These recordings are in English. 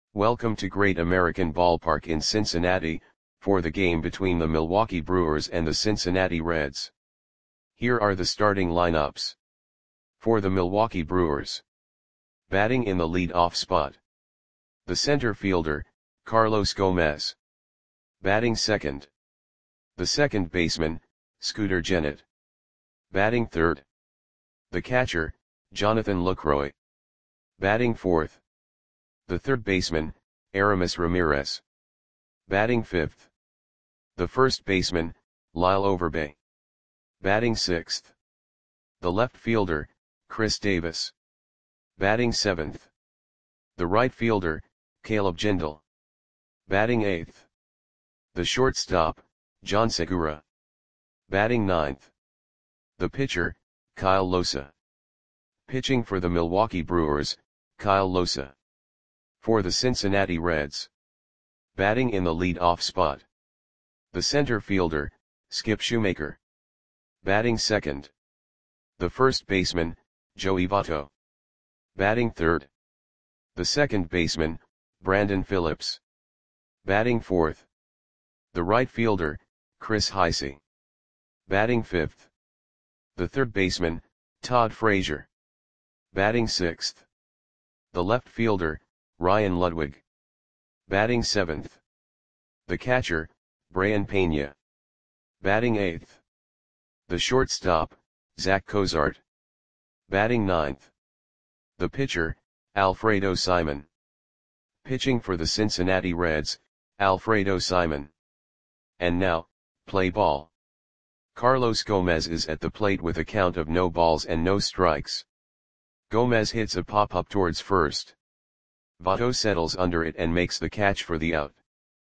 Welcome to Great American Ballpark in Cincinnati, for the game between the Milwaukee Brewers and the Cincinnati Reds. Here are the starting lineups. For the Milwaukee Brewers. Batting in the lead-off spot. The center fielder, Carlos Gomez. Batting second. The second baseman, Scooter Gennett. Batting third. The catcher, Jonathan Lucroy. Batting fourth. The third baseman, Aramis Ramirez. Batting fifth. The first baseman, Lyle Overbay. Batting sixth. The left fielder, Chris Davis. Batting seventh. The right fielder, Caleb Jindal. Batting eighth. The shortstop, John Segura. Batting ninth. The pitcher, Kyle Losa. Pitching for the Milwaukee Brewers, Kyle Losa. For the Cincinnati Reds. Batting in the lead-off spot. The center fielder, Skip Shoemaker. Batting second. The first baseman, Joey Votto. Batting third. The second baseman, Brandon Phillips. Batting fourth. The right fielder, Chris Heisey. Batting fifth. The third baseman, Todd Frazier. Batting sixth. The left fielder, Ryan Ludwig. Batting seventh. The catcher, Brayan Pena. Batting eighth. The shortstop, Zach Cozart. Batting ninth. The pitcher, Alfredo Simon. Pitching for the Cincinnati Reds, Alfredo Simon. And now, play ball. Carlos Gomez is at the plate with a count of no balls and no strikes. Gomez hits a pop-up towards first. Votto settles under it and makes the catch for the out.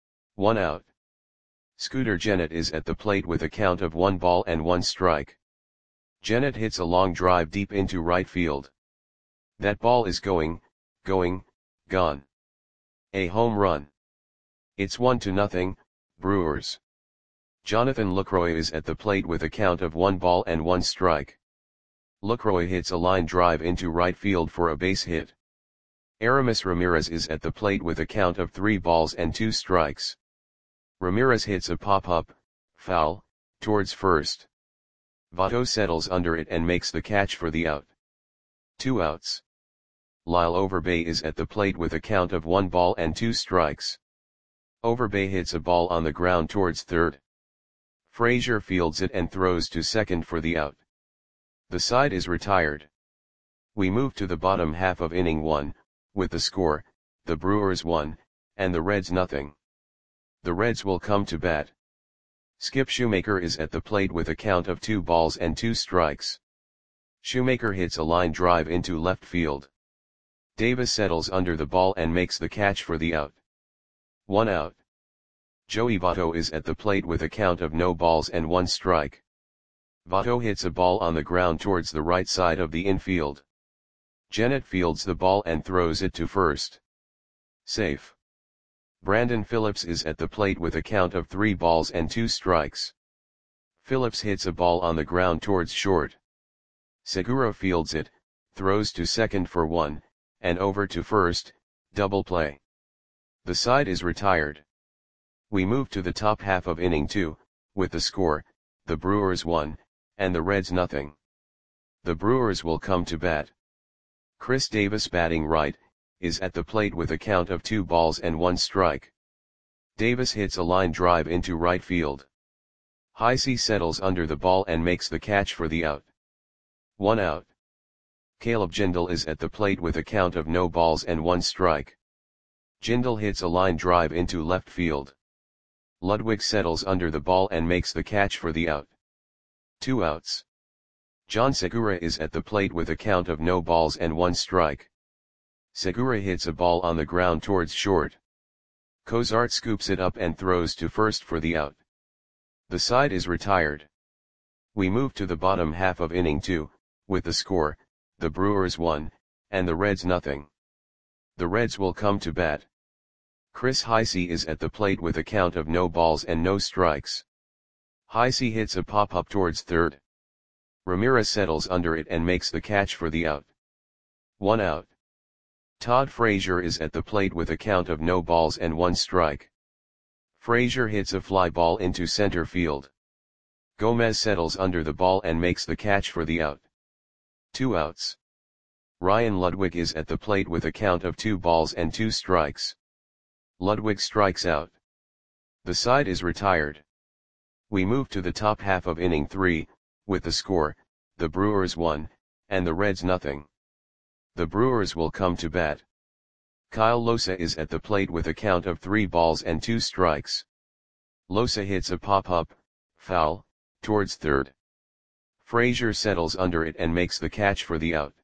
1 out. Scooter Gennett is at the plate with a count of 1 ball and 1 strike. Gennett hits a long drive deep into right field. That ball is gone. A home run. It's 1-0, Brewers. Jonathan Lucroy is at the plate with a count of 1 ball and 1 strike. Lucroy hits a line drive into right field for a base hit. Aramis Ramirez is at the plate with a count of 3 balls and 2 strikes. Ramirez hits a pop-up, foul, towards first. Votto settles under it and makes the catch for the out. 2 outs. Lyle Overbay is at the plate with a count of 1 ball and 2 strikes. Overbay hits a ball on the ground towards third. Frazier fields it and throws to second for the out. The side is retired. We move to the bottom half of inning 1, with the score, the Brewers 1, and the Reds 0. The Reds will come to bat. Skip Shoemaker is at the plate with a count of 2 balls and 2 strikes. Shoemaker hits a line drive into left field. Davis settles under the ball and makes the catch for the out. 1 out. Joey Votto is at the plate with a count of no balls and 1 strike. Votto hits a ball on the ground towards the right side of the infield. Gennett fields the ball and throws it to first. Safe. Brandon Phillips is at the plate with a count of 3 balls and 2 strikes. Phillips hits a ball on the ground towards short. Segura fields it, throws to second for 1, and over to first, double play. The side is retired. We move to the top half of inning 2, with the score, the Brewers 1, and the Reds 0. The Brewers will come to bat. Chris Davis batting right, is at the plate with a count of 2 balls and 1 strike. Davis hits a line drive into right field. Heisey settles under the ball and makes the catch for the out. 1 out. Caleb Jindal is at the plate with a count of no balls and 1 strike. Jindal hits a line drive into left field. Ludwig settles under the ball and makes the catch for the out. 2 outs. John Segura is at the plate with a count of no balls and 1 strike. Segura hits a ball on the ground towards short. Cozart scoops it up and throws to first for the out. The side is retired. We move to the bottom half of inning 2, with the score, the Brewers 1, and the Reds 0. The Reds will come to bat. Chris Heisey is at the plate with a count of no balls and no strikes. Heisey hits a pop-up towards third. Ramirez settles under it and makes the catch for the out. 1 out. Todd Frazier is at the plate with a count of no balls and one strike. Frazier hits a fly ball into center field. Gomez settles under the ball and makes the catch for the out. 2 outs. Ryan Ludwig is at the plate with a count of 2 balls and 2 strikes. Ludwig strikes out. The side is retired. We move to the top half of inning 3, with the score, the Brewers 1, and the Reds nothing. The Brewers will come to bat. Kyle Losa is at the plate with a count of 3 balls and 2 strikes. Losa hits a pop-up, foul, towards third. Frazier settles under it and makes the catch for the out.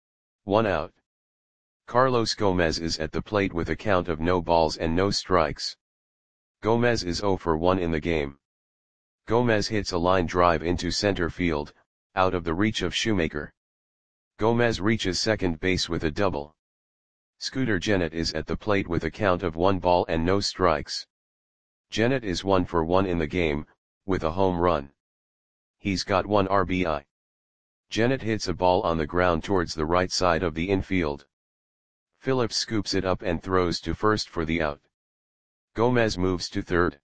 1 out. Carlos Gomez is at the plate with a count of no balls and no strikes. Gomez is 0 for 1 in the game. Gomez hits a line drive into center field, out of the reach of Shoemaker. Gomez reaches second base with a double. Scooter Gennett is at the plate with a count of 1 ball and no strikes. Gennett is 1 for 1 in the game, with a home run. He's got 1 RBI. Gennett hits a ball on the ground towards the right side of the infield. Phillips scoops it up and throws to first for the out. Gomez moves to third.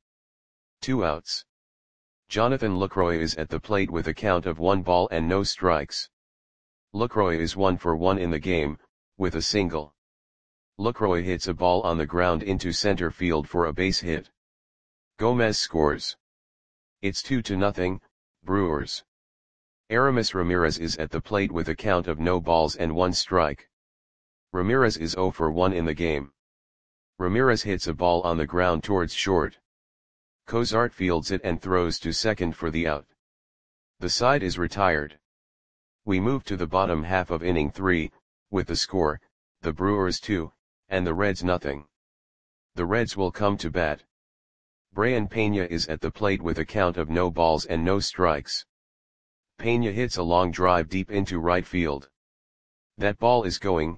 2 outs. Jonathan Lucroy is at the plate with a count of 1 ball and no strikes. Lucroy is 1 for 1 in the game, with a single. Lucroy hits a ball on the ground into center field for a base hit. Gomez scores. It's 2-0, Brewers. Aramis Ramirez is at the plate with a count of no balls and 1 strike. Ramirez is 0 for 1 in the game. Ramirez hits a ball on the ground towards short. Cozart fields it and throws to second for the out. The side is retired. We move to the bottom half of inning 3, with the score, the Brewers 2, and the Reds nothing. The Reds will come to bat. Brayan Peña is at the plate with a count of no balls and no strikes. Peña hits a long drive deep into right field. That ball is gone.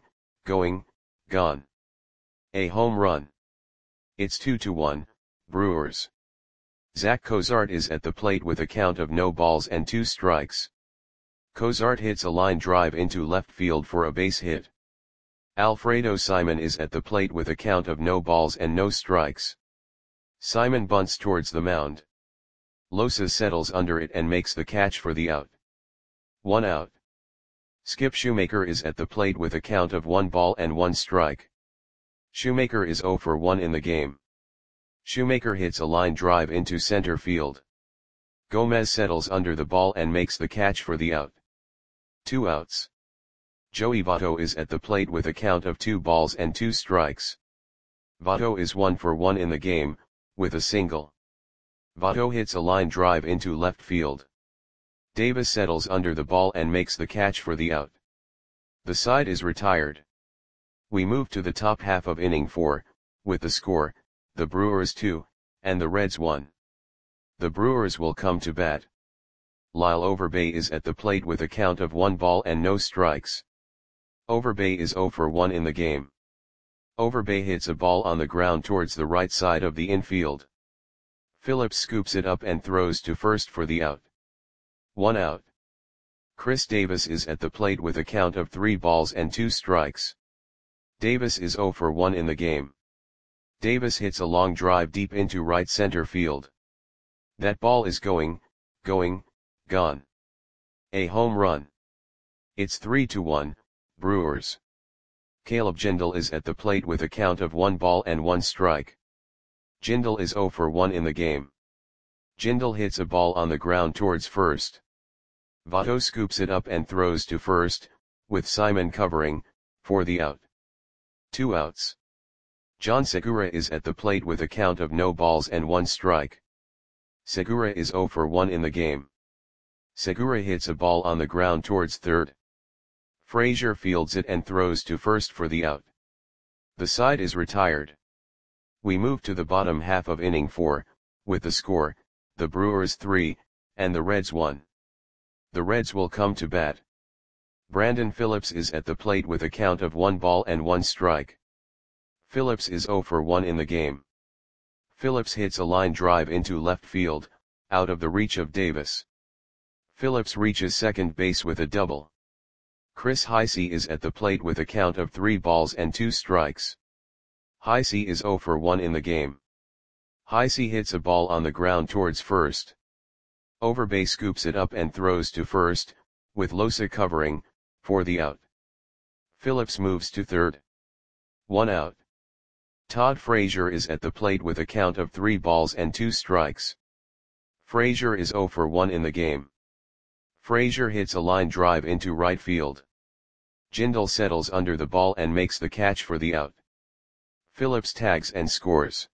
A home run. It's 2-1, Brewers. Zach Cozart is at the plate with a count of no balls and 2 strikes. Cozart hits a line drive into left field for a base hit. Alfredo Simon is at the plate with a count of no balls and no strikes. Simon bunts towards the mound. Losa settles under it and makes the catch for the out. 1 out. Skip Shoemaker is at the plate with a count of 1 ball and 1 strike. Shoemaker is 0 for 1 in the game. Shoemaker hits a line drive into center field. Gomez settles under the ball and makes the catch for the out. 2 outs. Joey Votto is at the plate with a count of 2 balls and 2 strikes. Votto is 1 for 1 in the game, with a single. Votto hits a line drive into left field. Davis settles under the ball and makes the catch for the out. The side is retired. We move to the top half of inning 4, with the score, the Brewers 2, and the Reds 1. The Brewers will come to bat. Lyle Overbay is at the plate with a count of 1 ball and no strikes. Overbay is 0 for 1 in the game. Overbay hits a ball on the ground towards the right side of the infield. Phillips scoops it up and throws to first for the out. 1 out. Chris Davis is at the plate with a count of 3 balls and 2 strikes. Davis is 0 for 1 in the game. Davis hits a long drive deep into right center field. That ball is gone. A home run. It's 3-1, Brewers. Caleb Jindal is at the plate with a count of 1 ball and 1 strike. Jindal is 0 for 1 in the game. Jindal hits a ball on the ground towards first. Votto scoops it up and throws to first, with Simon covering, for the out. 2 outs. John Segura is at the plate with a count of no balls and 1 strike. Segura is 0 for 1 in the game. Segura hits a ball on the ground towards third. Frazier fields it and throws to first for the out. The side is retired. We move to the bottom half of inning 4, with the score, the Brewers 3, and the Reds 1. The Reds will come to bat. Brandon Phillips is at the plate with a count of 1 ball and 1 strike. Phillips is 0 for 1 in the game. Phillips hits a line drive into left field, out of the reach of Davis. Phillips reaches second base with a double. Chris Heisey is at the plate with a count of 3 balls and 2 strikes. Heisey is 0 for 1 in the game. Heisey hits a ball on the ground towards first. Overbay scoops it up and throws to first, with Losa covering, for the out. Phillips moves to third. 1 out. Todd Frazier is at the plate with a count of 3 balls and 2 strikes. Frazier is 0 for 1 in the game. Frazier hits a line drive into right field. Jindal settles under the ball and makes the catch for the out. Phillips tags and scores.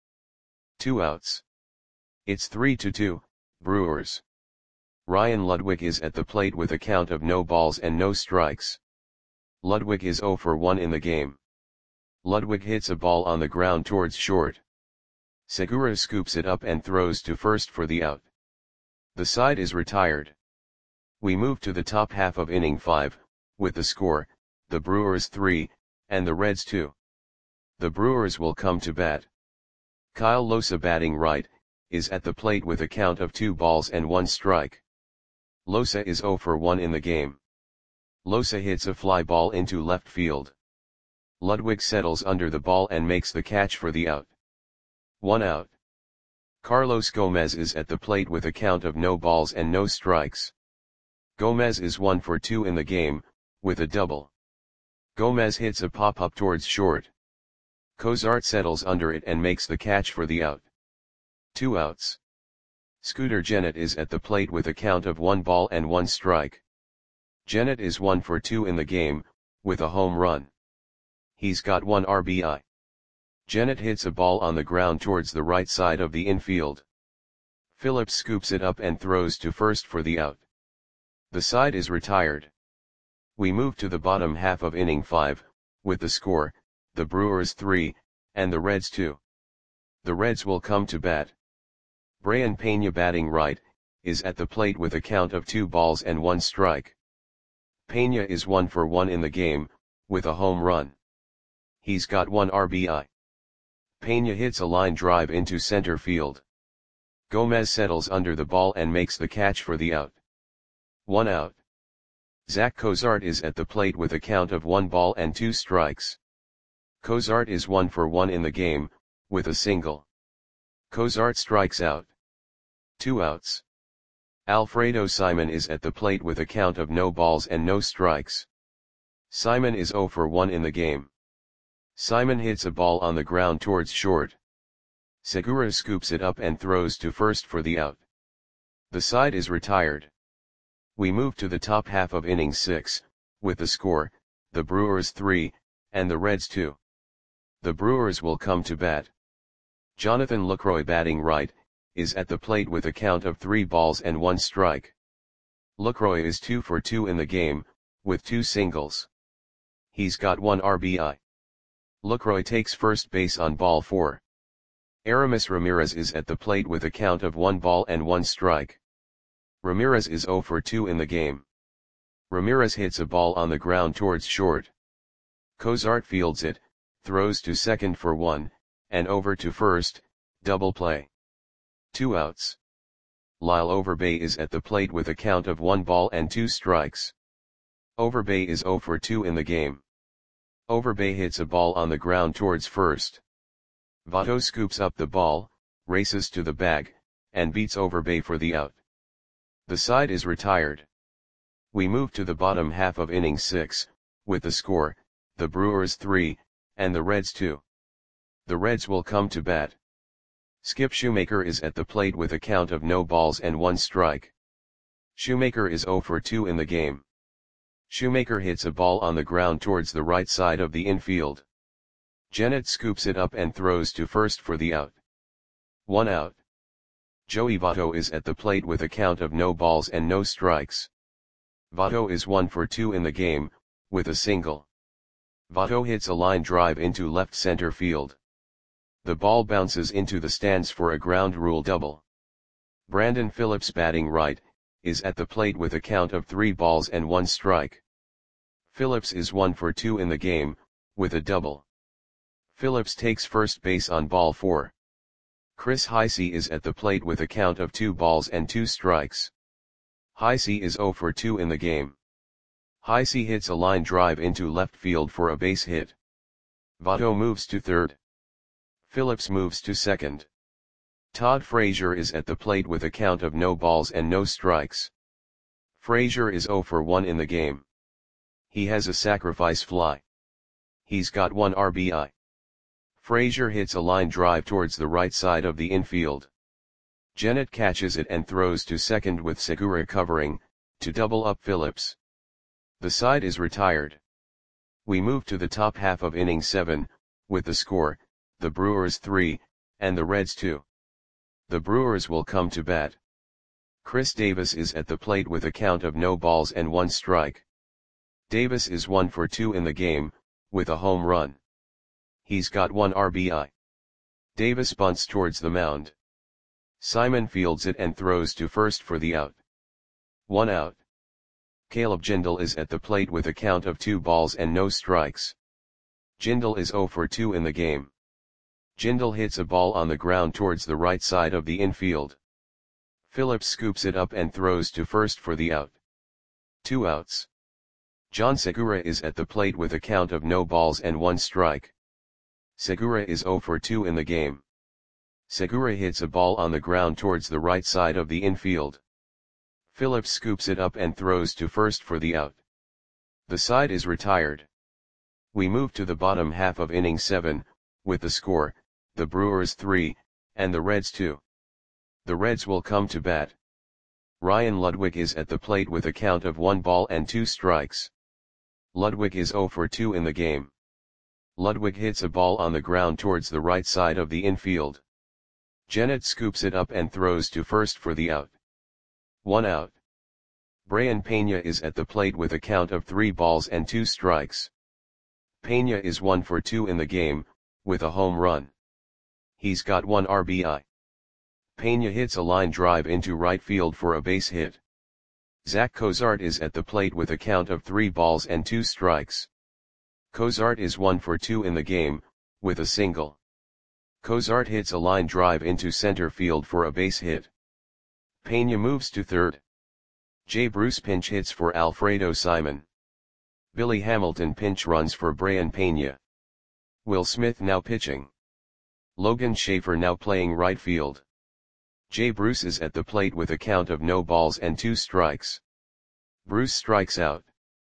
2 outs. It's 3-2, Brewers. Ryan Ludwig is at the plate with a count of no balls and no strikes. Ludwig is 0 for 1 in the game. Ludwig hits a ball on the ground towards short. Segura scoops it up and throws to first for the out. The side is retired. We move to the top half of inning 5, with the score, the Brewers 3, and the Reds 2. The Brewers will come to bat. Kyle Losa, batting right, is at the plate with a count of 2 balls and 1 strike. Losa is 0 for 1 in the game. Losa hits a fly ball into left field. Ludwig settles under the ball and makes the catch for the out. 1 out. Carlos Gomez is at the plate with a count of no balls and no strikes. Gomez is 1 for 2 in the game, with a double. Gomez hits a pop-up towards short. Cozart settles under it and makes the catch for the out. 2 outs. Scooter Gennett is at the plate with a count of 1 ball and 1 strike. Gennett is 1 for 2 in the game, with a home run. He's got 1 RBI. Gennett hits a ball on the ground towards the right side of the infield. Phillips scoops it up and throws to first for the out. The side is retired. We move to the bottom half of inning 5, with the score, the Brewers 3, and the Reds 2. The Reds will come to bat. Brayan Peña, batting right, is at the plate with a count of 2 balls and 1 strike. Peña is 1 for 1 in the game, with a home run. He's got 1 RBI. Peña hits a line drive into center field. Gomez settles under the ball and makes the catch for the out. 1 out. Zach Cozart is at the plate with a count of 1 ball and 2 strikes. Cozart is 1 for 1 in the game, with a single. Cozart strikes out. 2 outs. Alfredo Simon is at the plate with a count of no balls and no strikes. Simon is 0 for 1 in the game. Simon hits a ball on the ground towards short. Segura scoops it up and throws to first for the out. The side is retired. We move to the top half of inning 6, with the score, the Brewers 3, and the Reds 2. The Brewers will come to bat. Jonathan Lucroy, batting right, is at the plate with a count of 3 balls and 1 strike. Lucroy is 2 for 2 in the game, with 2 singles. He's got 1 RBI. Lucroy takes first base on ball 4. Aramis Ramirez is at the plate with a count of 1 ball and 1 strike. Ramirez is 0 for 2 in the game. Ramirez hits a ball on the ground towards short. Cozart fields it, throws to second for 1, and over to first, double play. 2 outs. Lyle Overbay is at the plate with a count of 1 ball and 2 strikes. Overbay is 0 for 2 in the game. Overbay hits a ball on the ground towards first. Votto scoops up the ball, races to the bag, and beats Overbay for the out. The side is retired. We move to the bottom half of inning 6, with the score, the Brewers 3, and the Reds 2. The Reds will come to bat. Skip Shoemaker is at the plate with a count of no balls and 1 strike. Shoemaker is 0 for 2 in the game. Shoemaker hits a ball on the ground towards the right side of the infield. Gennett scoops it up and throws to first for the out. 1 out. Joey Votto is at the plate with a count of no balls and no strikes. Votto is 1 for 2 in the game, with a single. Votto hits a line drive into left center field. The ball bounces into the stands for a ground rule double. Brandon Phillips, batting right, is at the plate with a count of 3 balls and 1 strike. Phillips is 1 for 2 in the game, with a double. Phillips takes first base on ball 4. Chris Heisey is at the plate with a count of 2 balls and 2 strikes. Heisey is 0 for 2 in the game. Heisey hits a line drive into left field for a base hit. Votto moves to third. Phillips moves to second. Todd Frazier is at the plate with a count of no balls and no strikes. Frazier is 0 for 1 in the game. He has a sacrifice fly. He's got 1 RBI. Frazier hits a line drive towards the right side of the infield. Gennett catches it and throws to second with Segura covering, to double up Phillips. The side is retired. We move to the top half of inning 7, with the score, the Brewers 3, and the Reds 2. The Brewers will come to bat. Chris Davis is at the plate with a count of no balls and 1 strike. Davis is 1 for 2 in the game, with a home run. He's got 1 RBI. Davis bunts towards the mound. Simon fields it and throws to first for the out. 1 out. Caleb Jindal is at the plate with a count of 2 balls and no strikes. Jindal is 0 for 2 in the game. Jindal hits a ball on the ground towards the right side of the infield. Phillips scoops it up and throws to first for the out. 2 outs. John Segura is at the plate with a count of no balls and 1 strike. Segura is 0 for 2 in the game. Segura hits a ball on the ground towards the right side of the infield. Phillips scoops it up and throws to first for the out. The side is retired. We move to the bottom half of inning 7, with the score, the Brewers 3, and the Reds 2. The Reds will come to bat. Ryan Ludwig is at the plate with a count of 1 ball and 2 strikes. Ludwig is 0 for 2 in the game. Ludwig hits a ball on the ground towards the right side of the infield. Gennett scoops it up and throws to first for the out. 1 out. Brayan Peña is at the plate with a count of 3 balls and 2 strikes. Peña is 1 for 2 in the game, with a home run. He's got 1 RBI. Peña hits a line drive into right field for a base hit. Zach Cozart is at the plate with a count of 3 balls and 2 strikes. Cozart is 1 for 2 in the game, with a single. Cozart hits a line drive into center field for a base hit. Peña moves to third. Jay Bruce pinch hits for Alfredo Simon. Billy Hamilton pinch runs for Brayan Peña. Will Smith now pitching. Logan Schaefer now playing right field. Jay Bruce is at the plate with a count of no balls and 2 strikes. Bruce strikes out.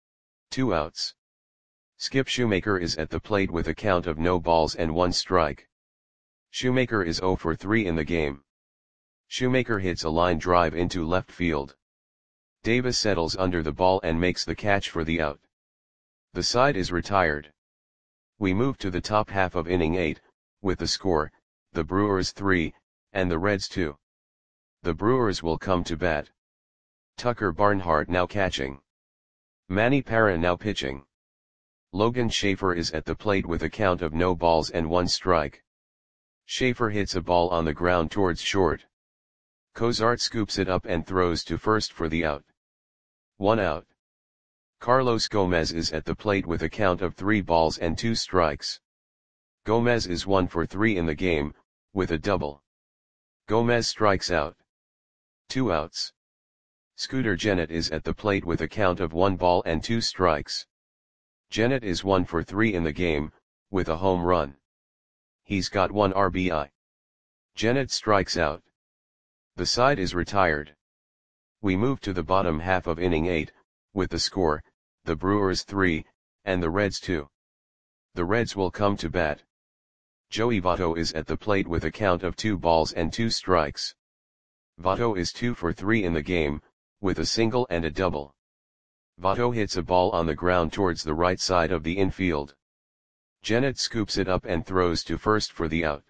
2 outs. Skip Shoemaker is at the plate with a count of no balls and 1 strike. Shoemaker is 0 for 3 in the game. Shoemaker hits a line drive into left field. Davis settles under the ball and makes the catch for the out. The side is retired. We move to the top half of inning 8, with the score, the Brewers 3, and the Reds 2. The Brewers will come to bat. Tucker Barnhart now catching. Manny Parra now pitching. Logan Schaefer is at the plate with a count of no balls and 1 strike. Schaefer hits a ball on the ground towards short. Cozart scoops it up and throws to first for the out. 1 out. Carlos Gomez is at the plate with a count of 3 balls and 2 strikes. Gomez is 1 for 3 in the game, with a double. Gomez strikes out. 2 outs. Scooter Gennett is at the plate with a count of 1 ball and 2 strikes. Gennett is 1 for 3 in the game, with a home run. He's got 1 RBI. Gennett strikes out. The side is retired. We move to the bottom half of inning 8, with the score, the Brewers 3, and the Reds 2. The Reds will come to bat. Joey Votto is at the plate with a count of 2 balls and 2 strikes. Votto is 2 for 3 in the game, with a single and a double. Votto hits a ball on the ground towards the right side of the infield. Gennett scoops it up and throws to first for the out.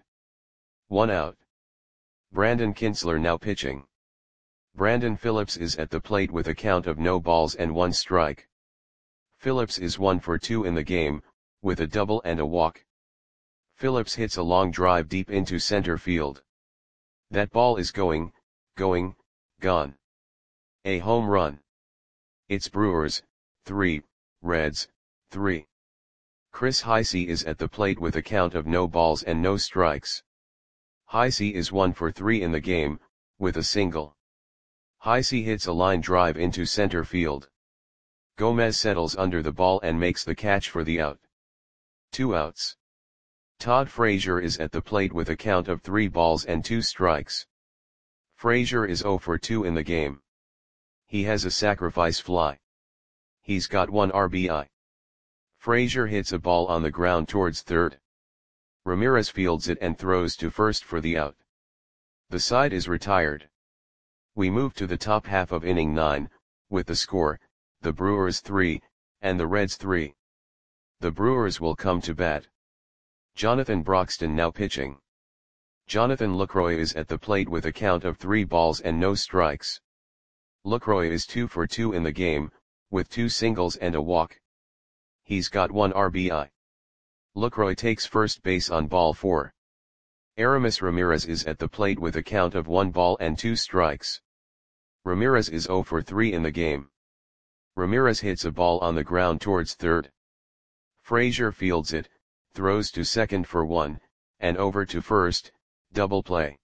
1 out. Brandon Kintzler now pitching. Brandon Phillips is at the plate with a count of no balls and 1 strike. Phillips is 1 for 2 in the game, with a double and a walk. Phillips hits a long drive deep into center field. That ball is going, gone. A home run. It's Brewers 3, Reds 3. Chris Heisey is at the plate with a count of no balls and no strikes. Heisey is 1 for 3 in the game, with a single. Heisey hits a line drive into center field. Gomez settles under the ball and makes the catch for the out. 2 outs. Todd Frazier is at the plate with a count of 3 balls and 2 strikes. Frazier is 0 for 2 in the game. He has a sacrifice fly. He's got 1 RBI. Frazier hits a ball on the ground towards third. Ramirez fields it and throws to first for the out. The side is retired. We move to the top half of inning 9, with the score, the Brewers 3, and the Reds 3. The Brewers will come to bat. Jonathan Broxton now pitching. Jonathan Lucroy is at the plate with a count of 3 balls and no strikes. Lucroy is 2 for 2 in the game, with 2 singles and a walk. He's got 1 RBI. Lucroy takes first base on ball 4. Aramis Ramirez is at the plate with a count of 1 ball and 2 strikes. Ramirez is 0 for 3 in the game. Ramirez hits a ball on the ground towards third. Frazier fields it, throws to second for 1, and over to first, double play.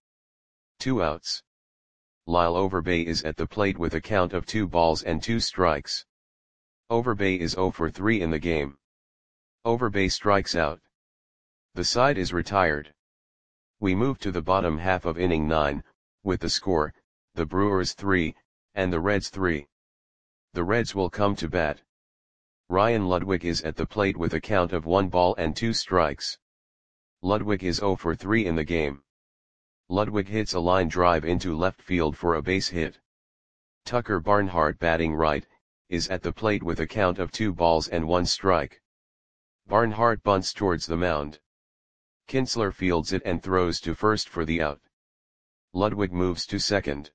2 outs. Lyle Overbay is at the plate with a count of 2 balls and 2 strikes. Overbay is 0 for 3 in the game. Overbay strikes out. The side is retired. We move to the bottom half of inning 9, with the score, the Brewers 3, and the Reds 3. The Reds will come to bat. Ryan Ludwig is at the plate with a count of 1 ball and 2 strikes. Ludwig is 0 for 3 in the game. Ludwig hits a line drive into left field for a base hit. Tucker Barnhart batting right, is at the plate with a count of 2 balls and 1 strike. Barnhart bunts towards the mound. Kinsler fields it and throws to first for the out. Ludwig moves to second.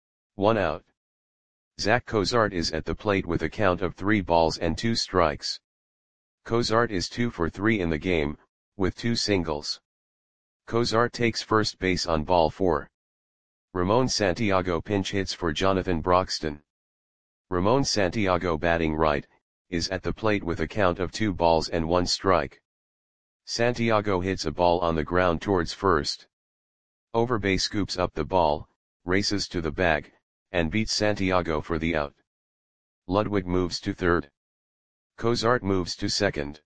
1 out. Zach Cozart is at the plate with a count of 3 balls and 2 strikes. Cozart is 2 for 3 in the game, with 2 singles. Cozart takes first base on ball 4. Ramon Santiago pinch hits for Jonathan Broxton. Ramon Santiago batting right, is at the plate with a count of 2 balls and 1 strike. Santiago hits a ball on the ground towards first. Overbay scoops up the ball, races to the bag, and beats Santiago for the out. Ludwig moves to third. Cozart moves to second.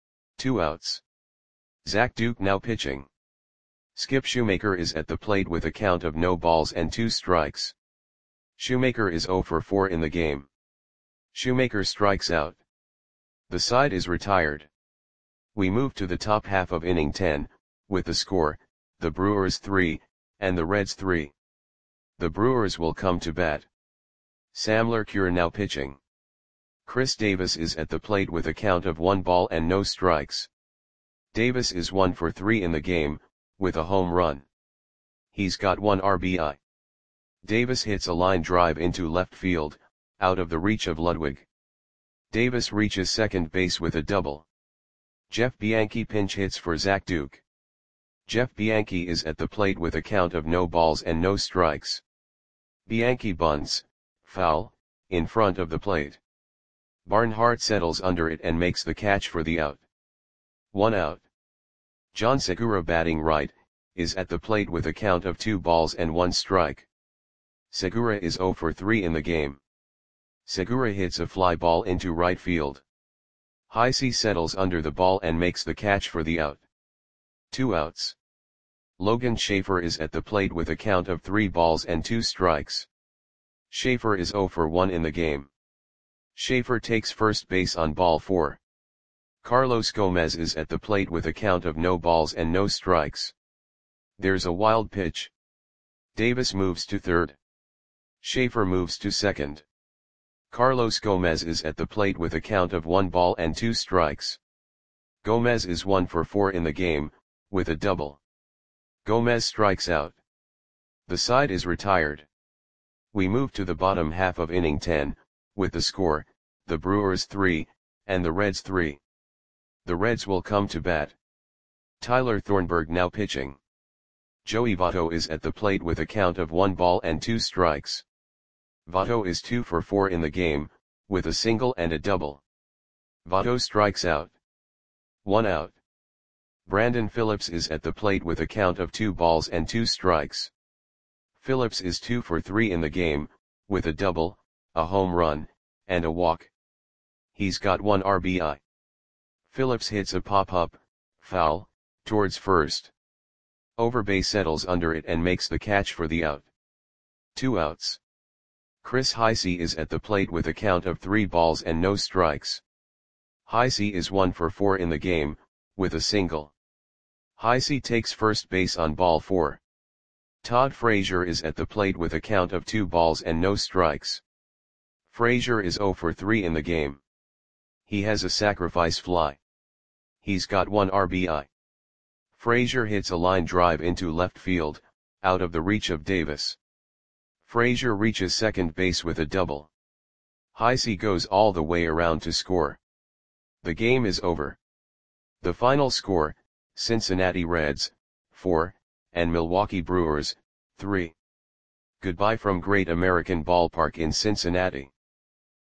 2 outs. Zach Duke now pitching. Skip Shoemaker is at the plate with a count of no balls and 2 strikes. Shoemaker is 0 for 4 in the game. Shoemaker strikes out. The side is retired. We move to the top half of inning 10, with the score, the Brewers 3, and the Reds 3. The Brewers will come to bat. Sam Lercure now pitching. Chris Davis is at the plate with a count of 1 ball and no strikes. Davis is 1 for 3 in the game, with a home run. He's got 1 RBI. Davis hits a line drive into left field, out of the reach of Ludwig. Davis reaches second base with a double. Jeff Bianchi pinch hits for Zach Duke. Jeff Bianchi is at the plate with a count of no balls and no strikes. Bianchi bunts, foul, in front of the plate. Barnhart settles under it and makes the catch for the out. 1 out. John Segura batting right, is at the plate with a count of 2 balls and 1 strike. Segura is 0 for 3 in the game. Segura hits a fly ball into right field. Heisey settles under the ball and makes the catch for the out. 2 outs. Logan Schaefer is at the plate with a count of 3 balls and 2 strikes. Schaefer is 0 for 1 in the game. Schaefer takes first base on ball 4. Carlos Gomez is at the plate with a count of no balls and no strikes. There's a wild pitch. Davis moves to third. Schaefer moves to second. Carlos Gomez is at the plate with a count of 1 ball and 2 strikes. Gomez is 1 for 4 in the game, with a double. Gomez strikes out. The side is retired. We move to the bottom half of inning 10, with the score, the Brewers 3, and the Reds 3. The Reds will come to bat. Tyler Thornburg now pitching. Joey Votto is at the plate with a count of 1 ball and 2 strikes. Votto is 2 for 4 in the game, with a single and a double. Votto strikes out. 1 out. Brandon Phillips is at the plate with a count of 2 balls and 2 strikes. Phillips is 2 for 3 in the game, with a double, a home run, and a walk. He's got 1 RBI. Phillips hits a pop-up, foul, towards first. Overbay settles under it and makes the catch for the out. 2 outs. Chris Heisey is at the plate with a count of 3 balls and no strikes. Heisey is 1 for 4 in the game, with a single. Heisey takes first base on ball 4. Todd Frazier is at the plate with a count of 2 balls and no strikes. Frazier is 0 for 3 in the game. He has a sacrifice fly. He's got 1 RBI. Frazier hits a line drive into left field, out of the reach of Davis. Frazier reaches second base with a double. Heisey goes all the way around to score. The game is over. The final score, Cincinnati Reds, 4, and Milwaukee Brewers, 3. Goodbye from Great American Ballpark in Cincinnati.